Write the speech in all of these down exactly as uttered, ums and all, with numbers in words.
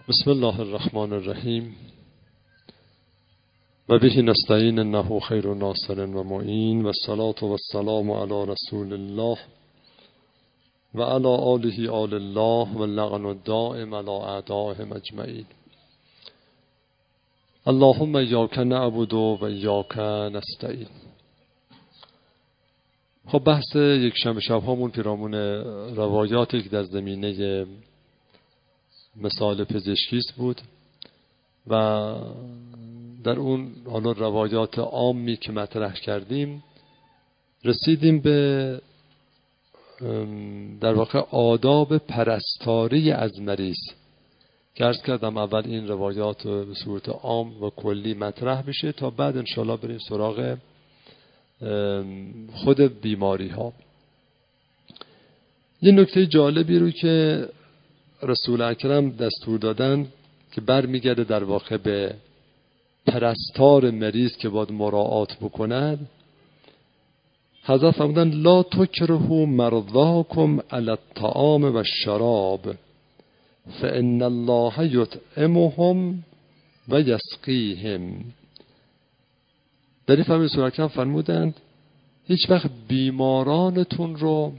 بسم الله الرحمن الرحیم و به نستعین انه خیر ناصر و معین و الصلاة و السلام علی رسول الله و علی آله آل الله و اللعن الدائم علی اعدائهم اجمعین. اللهم ایاک نعبد و ایاک نستعین. خب بحث یک شنبه شب هامون پیرامون روایاتی که در زمینه مثال پزشکیست بود و در اون حالا روایات عامی که مطرح کردیم رسیدیم به در واقع آداب پرستاری از مریض که عرض کردم اول این روایات به صورت عام و کلی مطرح بشه تا بعد انشاءالله بریم سراغ خود بیماری ها. یه نکته جالبی رو که رسول اکرم دستور دادن که برمیگرده در واقع به پرستار مریض که باید مراعات بکند، حضرت فرمودن لا تکرهوا مرضاکم علی الطعام و الشراب فان الله یطعمهم و یسقیهم. در این فرمان رسول اکرم فرمودند هیچ وقت بیمارانتون رو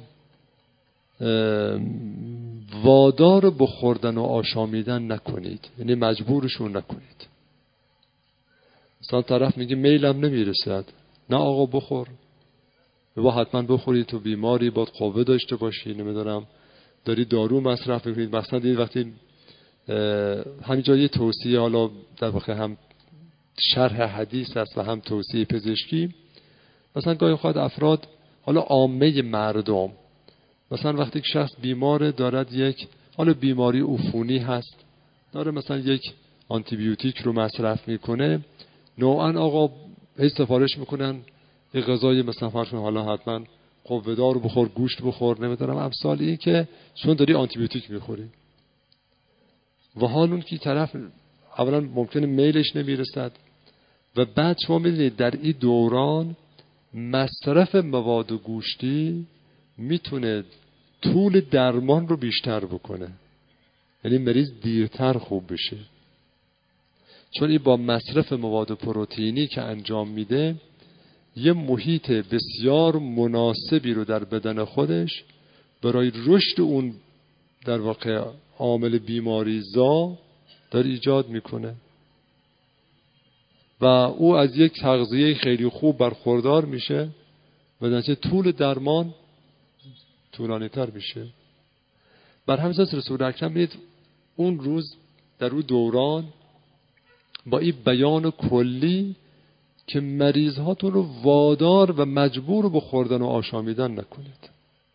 وادار بخوردن و آشامیدن نکنید، یعنی مجبورشون نکنید. مثلا طرف میگه میلم نمیرسد، نه آقا بخور، با حتما بخورید، تو بیماری باید قوه داشته باشی، نمیدونم داری دارو مصرف میکنید. مثلا دید وقتی همینجا یه توصیه، حالا در واقع هم شرح حدیث است و هم توصیه پزشکی، مثلا گاهی خواهد افراد حالا عامه مردم مثلا وقتی که شخص بیماره دارد یک حالا بیماری عفونی هست داره مثلا یک آنتی بیوتیک رو مصرف میکنه، نوعا آقا هی سفارش میکنن یه غذای مثلا فرض کن حالا حتما قوه دار بخور، گوشت بخور، نمیدونم امثال این که چون داری آنتی بیوتیک میخوری و حال اون که طرف اولا ممکنه میلش نمیرسد و بعد شما میدونید در این دوران مصرف مواد گوشتی میتونه طول درمان رو بیشتر بکنه، یعنی مریض دیرتر خوب بشه، چون این با مصرف مواد پروتئینی که انجام میده یه محیط بسیار مناسبی رو در بدن خودش برای رشد اون در واقع عامل بیماری زا داره ایجاد میکنه و او از یک تغذیه خیلی خوب برخوردار میشه و در نتیجه طول درمان طولانی تر میشه. بر همین اساس رسول اکرم دید اون روز در اون دوران با این بیان کلی که مریض هاتون رو وادار و مجبور به خوردن و آشامیدن نکنید.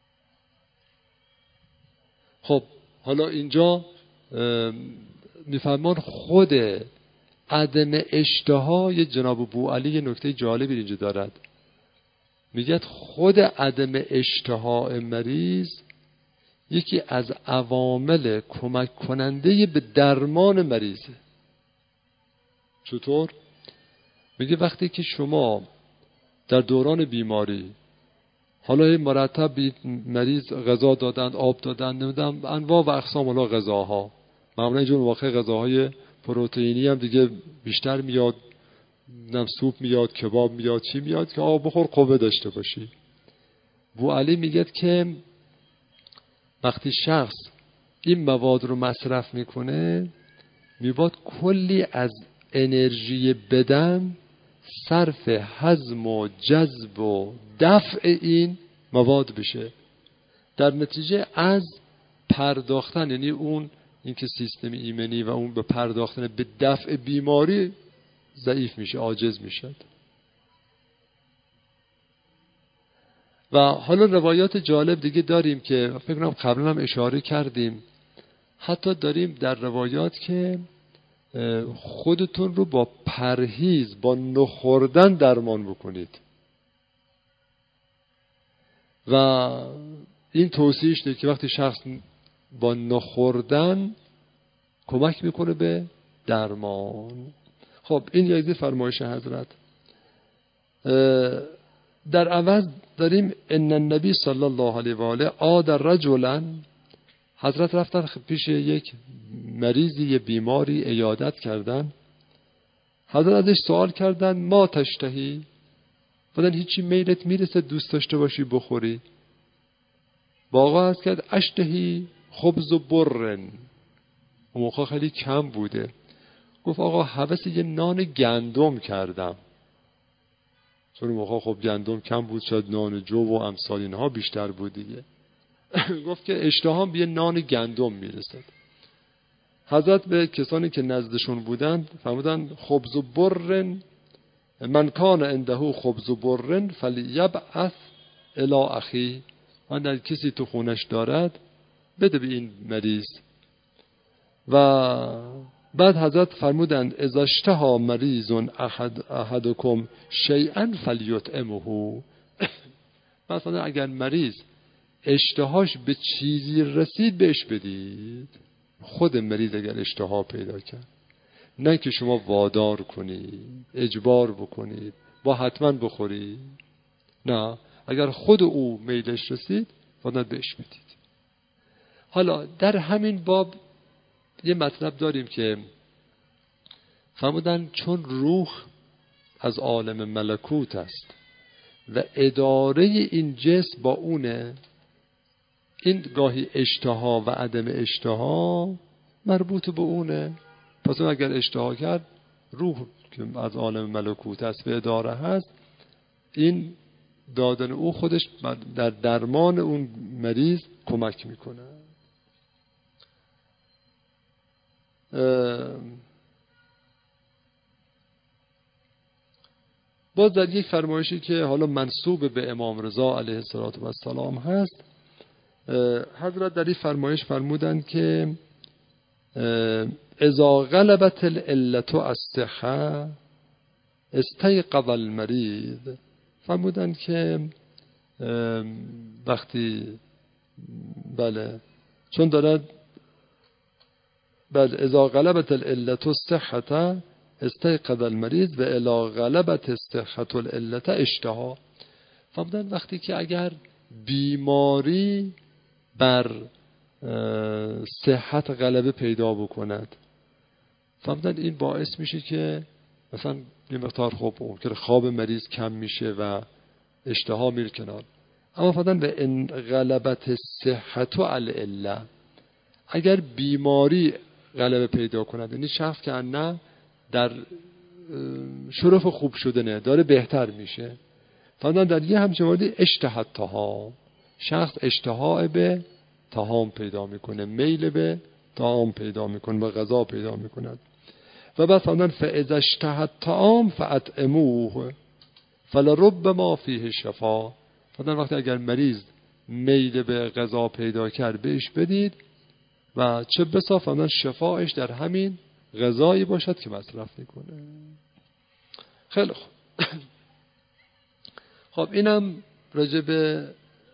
خب حالا اینجا میفرمان خود عدم اشتهای جناب بوعلی یه نکته جالبی اینجا دارد، میگه خود عدم اشتهای مریض یکی از عوامل کمک کننده به درمان مریضه. چطور؟ میگه وقتی که شما در دوران بیماری حالا مرتب مریض غذا دادند، آب دادند، نمیدونم انواع و اقسام حالا غذاها، معمولا اینجور واقع غذاهای پروتئینی هم دیگه بیشتر میاد، نم سوپ میاد، کباب میاد، چی میاد که آب بخور قوه داشته باشی. بوعلی میگه که وقتی شخص این مواد رو مصرف میکنه میباد کلی از انرژی بدن صرف هضم و جذب و دفع این مواد بشه، در نتیجه از پرداختن، یعنی اون اینکه سیستم ایمنی و اون به پرداختن به دفع بیماری ضعیف میشه، عاجز میشه. و حالا روایات جالب دیگه داریم که فکر کنم قبلا هم اشاره کردیم، حتی داریم در روایات که خودتون رو با پرهیز با نخوردن درمان بکنید و این توصیهش ده که وقتی شخص با نخوردن کمک میکنه به درمان. خب این یکی فرمایش حضرت. در عوض داریم ان النبی صلی الله علیه و آله عاد رجلا، حضرت رفتن پیش یک مریضی یه بیماری عیادت کردن. حضرت ازش سوال کردن ما تشتهی؟ فرمودن هیچی میلت میرسه دوست داشته باشی بخوری؟ با آقا عرض کرد اشتهی خبز و برن. اون موقع خیلی کم بوده. گفت آقا هوس یه نان گندم کردم. چون اون موقع خب گندم کم بود، شاید نان جو و امثال اینها بیشتر بود دیگه. گفت که اشتهام به نان گندم میرسد. حضرت به کسانی که نزدشون بودند فرمودند خبز و برن من کان عنده خبز و برن فلیبعث الی اخی. من در کسی تو خونش دارد بده به این مریض. و بعد حضرت فرمودند اذا اشتهى مریض احد احدکم شیئا فلیطعمه. مثلا اگر مریض اشتهاش به چیزی رسید بهش بدید. خود مریض اگر اشتها پیدا کرد، نه که شما وادار کنید اجبار بکنید با حتما بخورید، نه، اگر خود او میلش رسید باید بهش بدید. حالا در همین باب یه مطلب داریم که فرمودن چون روح از عالم ملکوت است و اداره این جسم با اونه، این گاهی اشتها و عدم اشتها مربوط به اونه. پس اگر اشتها کرد، روح که از عالم ملکوت است و اداره هست، این دادن او خودش در درمان اون مریض کمک میکنه. باز در یک فرمایشی که حالا منسوب به امام رضا علیه السلام هست، حضرت در این فرمایش فرمودند که اذا غلبت العلة الصحة استيقظ المریض. فرمودند که وقتی بله چون دارد بله اذا غلبت العلة الصحة استيقظ المریض و الا غلبت الصحة العلة اشتها. فرمودند وقتی که اگر بیماری بر صحت غلبه پیدا بکند، فرمودند این باعث میشه که مثلا یه مقدار خوب ممکنه خواب مریض کم میشه و اشتها میره کنار. اما فرمودند به ان غلبت صحت العله، اگر بیماری غلبه پیدا کند، یعنی شخص که نه در شرف خوب شدنه داره بهتر میشه، فرمودند در یه همچین موردی اشتهت طعام، شخص اشتها به طعام پیدا میکنه، میل به طعام پیدا میکنه، به غذا پیدا میکند. و بعد فرمودند فاذا اشتهى الطعام فاطعموه فلربما فیه شفا. فرمودند وقتی اگر مریض میل به غذا پیدا کرد بهش بدید و چه بسا فرمودند شفاش در همین غذایی باشد که مصرف میکنه. خیلی خوب. خب اینم راجع به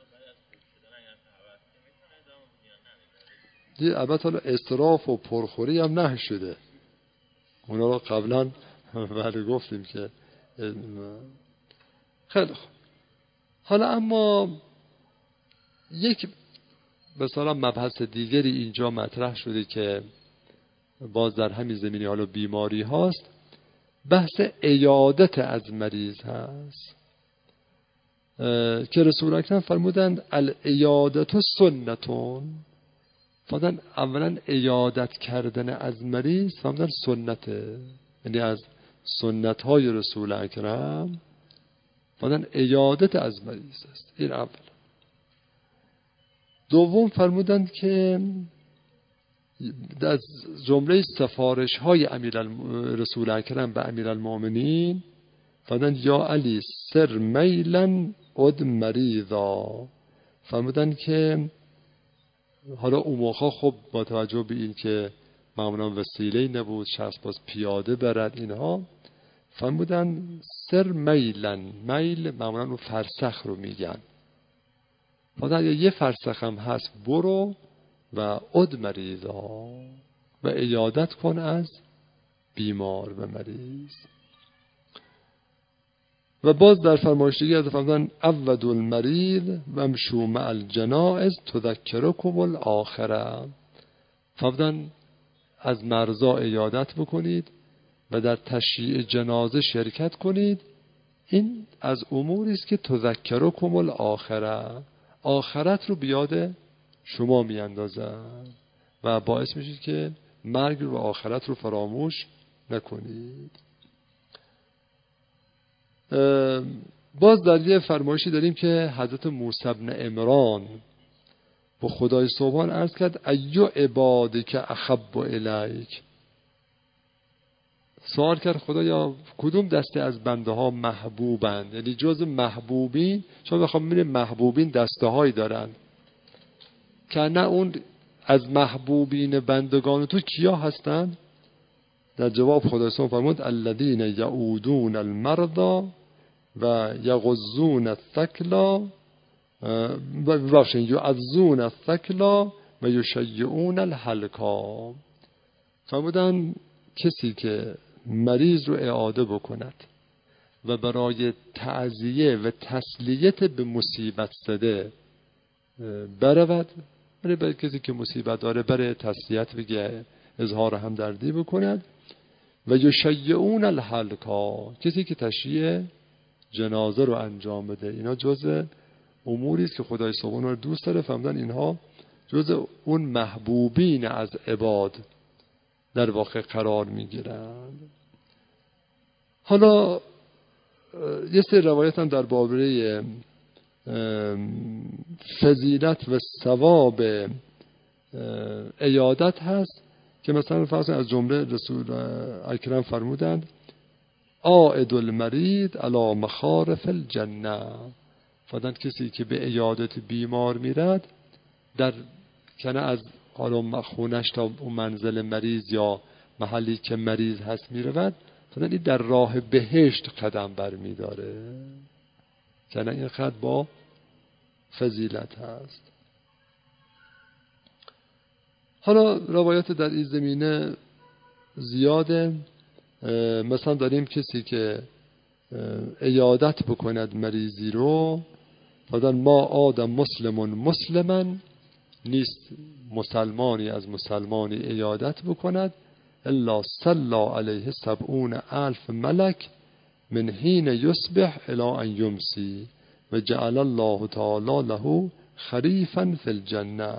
دیگه البته حالا اسراف و پرخوری هم نه شده، اونا رو قبلا بله گفتیم که خیلی خوب. حالا اما یک مثلا مبحث دیگری اینجا مطرح شده که باز در همین زمینه حالا بیماری هاست، بحث عیادت از مریض هست که رسول اکرم فرمودند العیادت سنتون. فرمودند اولا عیادت کردن از مریض فرمودند سنته، یعنی از سنت های رسول اکرم. فرمودند عیادت از مریض است، این اول. دوم فرمودند که از جمله سفارش های امیر رسول اکرم به امیرالمومنین فرمودند یا علی سر میلا اد مریضا. فرمودند که حالا اون موقع خب با توجه به این که معمولا وسیله‌ای نبود، شخص باز پیاده برد اینها، فرمودند سر میلا، میل معمولا اون فرسخ رو میگن، فرمودند یه فرسخ هم هست برو و اد مریضا و عیادت کن از بیمار و مریض. و باز در فرمایش دیگه از فرمودن عود المریض و امشو مع الجنائز تذکرکم الاخره. فرمودن از مرضا عیادت بکنید و در تشییع جنازه شرکت کنید. این از اموری است که تذکرکم الاخره، آخرت رو بیاد شما میاندازد و باعث میشه که مرگ و آخرت رو فراموش نکنید. باز در یه فرمایشی داریم که حضرت موسی بن عمران با خدای سبحان عرض کرد ایو عبادک احب الیک، سوال کرد خدایا کدوم دسته از بنده ها محبوبند، یعنی جز محبوبین. چون بخوام ببینیم محبوبین دسته هایی دارن که نه اون از محبوبین بندگان تو کیا هستند؟ در جواب خدای سبحان فرمود الذین یعودون المرضى و یغضون الثکلا ببخشید یعزون الثکلا و یشیعون الحلقا. فرمودن کسی که مریض رو اعاده بکند و برای تعزیه و تسلیت به مصیبت زده برود، برای, برای کسی که مصیبت داره برای تسلیت بگه، اظهار همدردی بکند. و یشیعون الحلقا، کسی که تشییع جنازه رو انجام بده. اینا جزء اموری است که خدای سبحان رو دوست داره. فهمیدن اینها جزء اون محبوبین از عباد در واقع قرار میگیرند. حالا یه سری روایت هم در باره فضیلت و ثواب عیادت هست که مثلا فرض از جمله رسول اکرم فرمودند عائد المرید علی مخارف الجنه، فرمودن کسی که به عیادت بیمار میرد در کنه از حالا خونش تا اون منزل مریض یا محلی که مریض هست میرود، فرمودن این در راه بهشت قدم بر میداره. کنه این خط با فضیلت هست. حالا روایت در این زمینه زیاده. مثلا داریم کسی که عیادت بکند مریضی رو، فرمودن ما آدم مسلمون مسلمن، نیست مسلمانی از مسلمانی عیادت بکند الا صلی علیه سبعون الف ملک من حین یصبح الی ان یمسی و جعل الله تعالی له خریفا فی الجنه.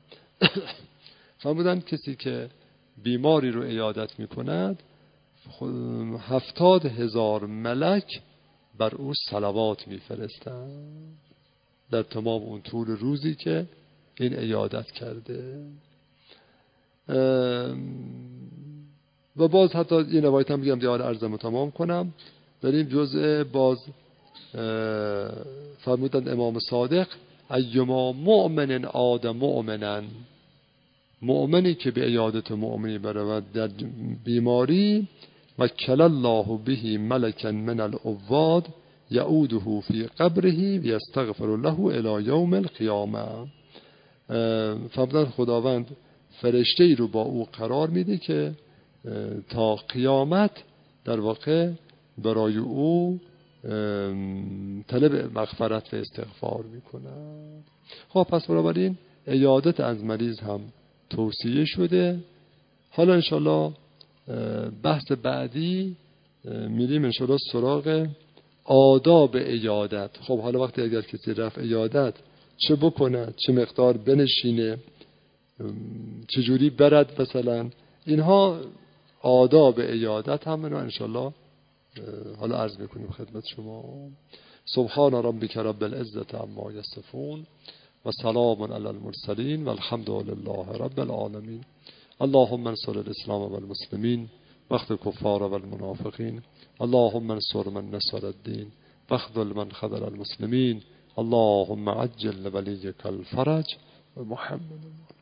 فرمودن کسی که بیماری رو عیادت میکند هفتاد هزار ملک بر او صلوات میفرستند در تمام اون طول روزی که این عیادت کرده. و باز حتی این روایت هم بگم دیار عرضم تمام کنم. داریم جزء باز فرمودند امام صادق ایما مؤمن آدم مؤمنن، مؤمنی که به عیادت مؤمنی برود در بیماری و کل الله به ملکا من العواد یعوده فی قبره و یستغفر له الی یوم القیامه. فرمودند خداوند فرشته ای رو با او قرار میده که تا قیامت در واقع برای او طلب مغفرت و استغفار میکنه. خب پس بنابراین عیادت از مریض هم توصیه شده. حالا انشالله بحث بعدی میریم انشالله سراغ آداب عیادت. خب حالا وقتی اگر کسی رفت عیادت چه بکنه، چه مقدار بنشینه، چجوری برد، مثلا اینها آداب عیادت هم اینا انشالله حالا عرض میکنیم خدمت شما. سبحان ربک رب العزة عما یصفون و سلام علی المرسلین و الحمد لله رب العالمین. اللهم انصر الاسلام و المسلمین وقت کفار و المنافقین. اللهم انصر من نصر الدین واخذل من خذل المسلمین. اللهم عجل لولیک الفرج و محمد